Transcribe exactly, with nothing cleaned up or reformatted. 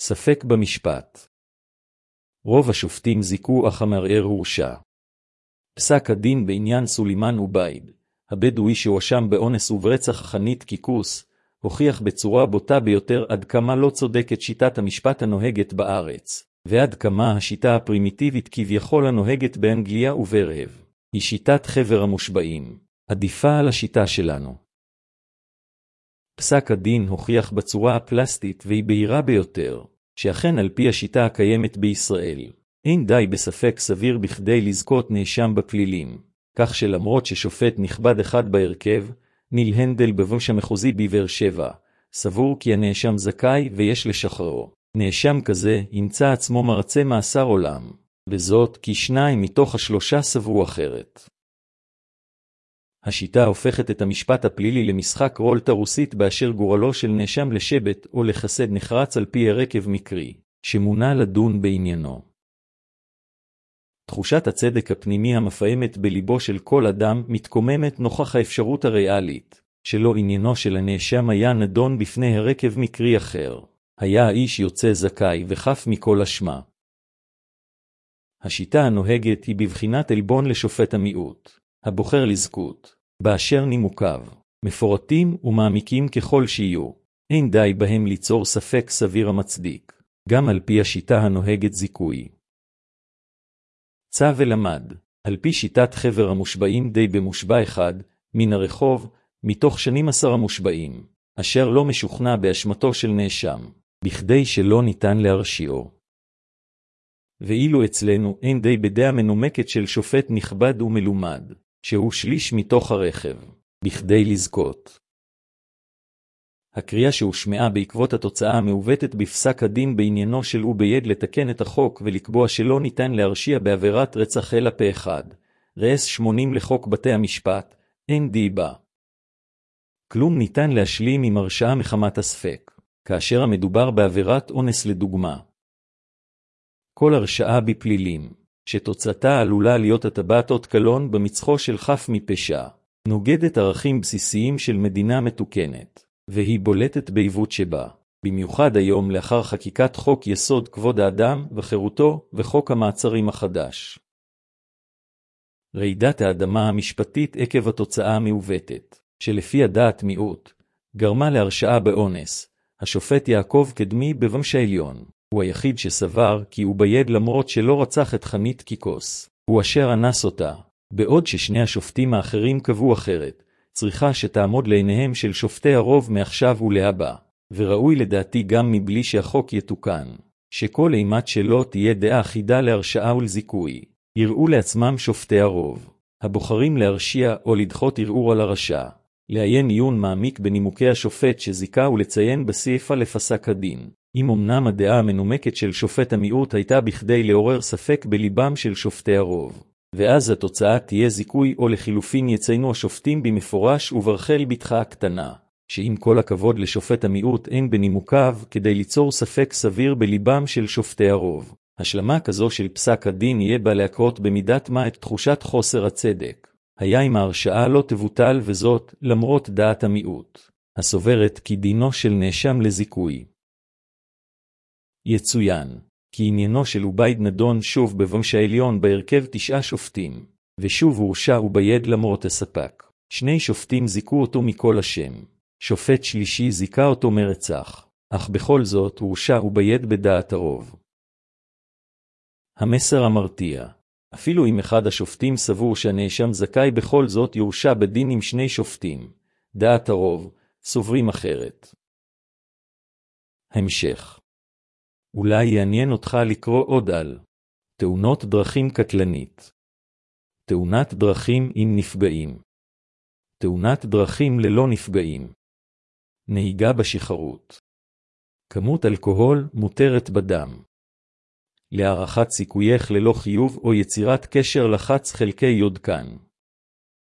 ספק במשפט. רוב השופטים זיכו אך המערער הורשע. פסק הדין בעניין סולימאן עובייד, הבדואי שהואשם באונס וברצח חנית קיקוס, הוכיח בצורה בוטה ביותר עד כמה לא צודקת שיטת המשפט הנוהגת בארץ, ועד כמה השיטה הפרימיטיבית כביכול הנוהגת באנגליה וברהב, היא שיטת חבר המושבעים, עדיפה על השיטה שלנו. פסק הדין הוכיח בצורה הפלסטית והיא בהירה ביותר, שאכן על פי השיטה הקיימת בישראל, אין די בספק סביר בכדי לזכות נאשם בפלילים, כך שלמרות ששופט נכבד אחד בהרכב, ניל הנדל בבוש המחוזי בבאר שבע, סבור כי הנאשם זכאי ויש לשחררו. נאשם כזה ימצא עצמו מרצה מאסר עולם, וזאת כי שניים מתוך השלושה סברו אחרת. השיטה הופכת את המשפט הפלילי למשחק רולטה רוסית באשר גורלו של נאשם לשבט או לחסד נחרץ על פי הרכב מקרי, שמונה לדון בעניינו. תחושת הצדק הפנימי המפעמת בליבו של כל אדם מתקוממת נוכח האפשרות הריאלית, שלא עניינו של הנאשם היה נדון בפני הרכב מקרי אחר. היה האיש יוצא זכאי וחף מכל אשמה. השיטה הנוהגת היא בבחינת עלבון לשופט המיעוט, הבוחר לזכות, באשר נימוקיו, מפורטים ומעמיקים ככל שיהיו, אין די בהם ליצור ספק סביר המצדיק, גם על פי השיטה הנוהגת זיכוי. צא ולמד, על פי שיטת חבר המושבעים די במושבע אחד, מן הרחוב, מתוך שנים עשר המושבעים, אשר לא משוכנע באשמתו של נאשם, בכדי שלא ניתן להרשיעו. ואילו אצלנו אין די בדעה מנומקת של שופט נכבד ומלומד, שהוא שליש מתוך הרכב, בכדי לזכות. הקריאה שהושמעה בעקבות התוצאה המעוותת בפסק הדין בעניינו של עובייד לתקן את החוק ולקבוע שלא ניתן להרשיע בעבירת רצח אלא פה אחד, רס שמונים לחוק בתי המשפט, אין די בה. כלום ניתן להשלים עם הרשעה מחמת הספק, כאשר המדובר בעבירת אונס לדוגמה. כל הרשעה בפלילים, שתוצאתה עלולה להיות הטבעת אות קלון במצחו של חף מפשע, נוגדת ערכים בסיסיים של מדינה מתוקנת, והיא בולטת בעיוות שבה, במיוחד היום לאחר חקיקת חוק יסוד כבוד האדם וחירותו וחוק המעצרים החדש. רעידת האדמה המשפטית עקב התוצאה המעוותת, שלפי הדעת מיעוט, גרמה להרשעה באונס. השופט יעקב קדמי בבמש העליון, הוא היחיד שסבר כי עובייד למרות שלא רצח את חנית קיקוס, הוא אשר אנס אותה, בעוד ששני השופטים האחרים קבעו אחרת, צריכה שתעמוד לעיניהם של שופטי הרוב מעכשיו ולהבא, וראוי לדעתי גם מבלי שהחוק יתוקן, שכל אימת שלא תהיה דעה אחידה להרשעה ולזיכוי, יראו לעצמם שופטי הרוב, הבוחרים להרשיע או לדחות ערעור על הרשע, לעיין עיון מעמיק בנימוקי השופט שזיכה ולציין בסעיפה לפסק הדין, אם אמנם הדעה המנומקת של שופט המיעוט הייתה בכדי לעורר ספק בליבם של שופטי הרוב, ואז התוצאה תהיה זיכוי או לחילופין יציינו השופטים במפורש וברחל בתך הקטנה, שעם כל הכבוד לשופט המיעוט אין בנימוקיו כדי ליצור ספק סביר בליבם של שופטי הרוב. השלמה כזו של פסק הדין יהיה בה להקרות במידת מה את תחושת חוסר הצדק. היה אם ההרשעה לא תבוטל וזאת למרות דעת המיעוט, הסוברת כי דינו של נאשם לזיכוי. יצוין, כי עניינו של עובייד נדון שוב בבמש העליון בהרכב תשעה שופטים, ושוב הורשע עובייד למרות הספק. שני שופטים זיכו אותו מכל השם, שופט שלישי זיכה אותו מרצח, אך בכל זאת הורשע עובייד בדעת הרוב. המסר המרתיע, אפילו אם אחד השופטים סבור שהנאשם זכאי בכל זאת יורשע בדין עם שני שופטים, דעת הרוב, סוברים אחרת. המשך. אולי יעניין אותך לקרוא עוד על תאונות דרכים קטלנית. תאונת דרכים עם נפגעים. תאונת דרכים ללא נפגעים. נהיגה בשכרות. כמות אלכוהול מותרת בדם. להערכת סיכוייך ללא חיוב או יצירת קשר לחץ חלקי יודקן.